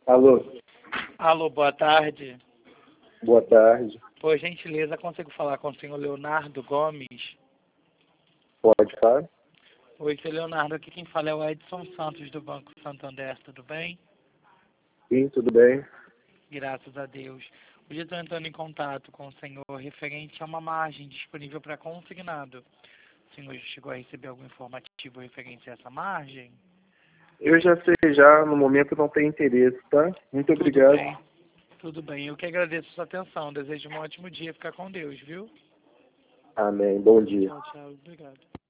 Alô, Alô, boa tarde. boa tarde. Por gentileza, consigo falar com o senhor Leonardo Gomes? Pode falar? Oi, seu Leonardo, aqui quem fala é o Edson Santos do Banco Santander, tudo bem? Sim, tudo bem? Graças a Deus. Hoje eu estou entrando em contato com o senhor referente a uma margem disponível para consignado. O senhor chegou a receber algum informativo referente a essa margem? Eu já sei já, no momento não tenho interesse, tá? Muito Tudo obrigado. bem, tudo bem. Eu que agradeço a sua atenção. Desejo um ótimo dia. Fica com Deus, viu? Amém. Bom dia. Tchau, tchau. Obrigado.